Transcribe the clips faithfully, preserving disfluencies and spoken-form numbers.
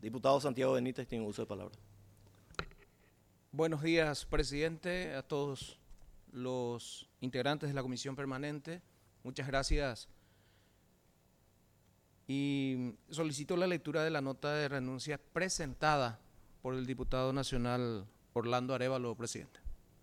Diputado Santiago Benítez tiene uso de palabra. Buenos días, presidente, a todos los integrantes de la comisión permanente. Muchas gracias. Y solicito la lectura de la nota de renuncia presentada por el diputado nacional Orlando Arévalo, presidente.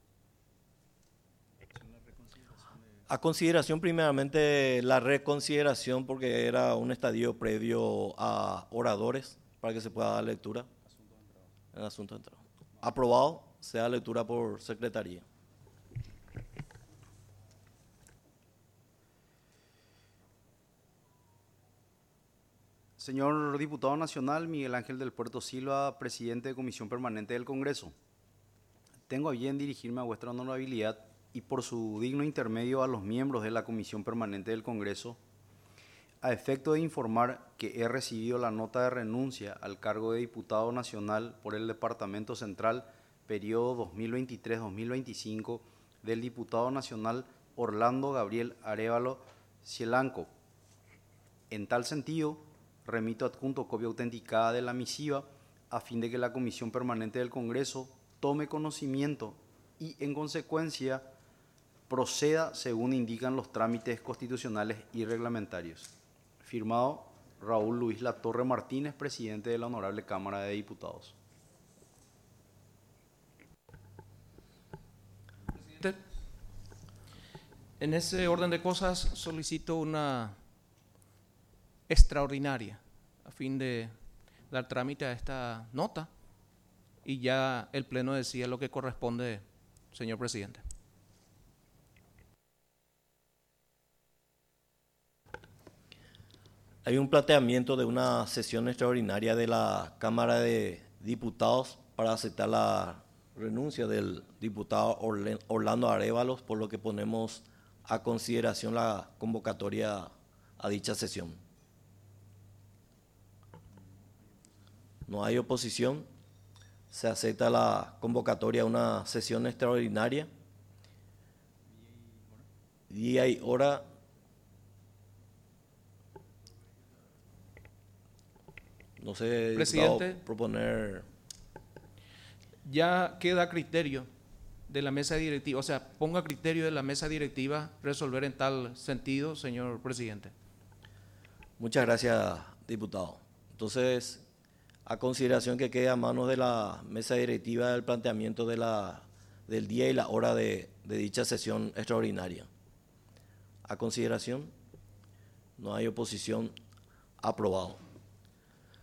A consideración, primeramente, la reconsideración, porque era un estadio previo a oradores, para que se pueda dar lectura. El asunto de entrada. Aprobado, se da lectura por secretaría. Señor diputado nacional Miguel Ángel del Puerto Silva, presidente de Comisión Permanente del Congreso. Tengo a bien dirigirme a vuestra honorabilidad y por su digno intermedio a los miembros de la Comisión Permanente del Congreso, a efecto de informar que he recibido la nota de renuncia al cargo de diputado nacional por el Departamento Central, periodo dos mil veintitrés a dos mil veinticinco, del diputado nacional Orlando Gabriel Arévalo Cielanco. En tal sentido, remito adjunto copia autenticada de la misiva a fin de que la Comisión Permanente del Congreso tome conocimiento y, en consecuencia, proceda según indican los trámites constitucionales y reglamentarios. Firmado Raúl Luis Latorre Martínez, presidente de la Honorable Cámara de Diputados. Presidente, en ese orden de cosas solicito una extraordinaria a fin de dar trámite a esta nota y ya el Pleno decía lo que corresponde, señor presidente. Hay un planteamiento de una sesión extraordinaria de la Cámara de Diputados para aceptar la renuncia del diputado Orlando Arévalo, por lo que ponemos a consideración la convocatoria a dicha sesión. No hay oposición. Se acepta la convocatoria a una sesión extraordinaria. Día y hora. No sé, presidente, proponer. Ya queda a criterio de la mesa directiva, o sea, ponga a criterio de la mesa directiva resolver en tal sentido, señor presidente. Muchas gracias, diputado. Entonces, a consideración que quede a manos de la mesa directiva el planteamiento de la, del día y la hora de, de dicha sesión extraordinaria. A consideración, no hay oposición, aprobado.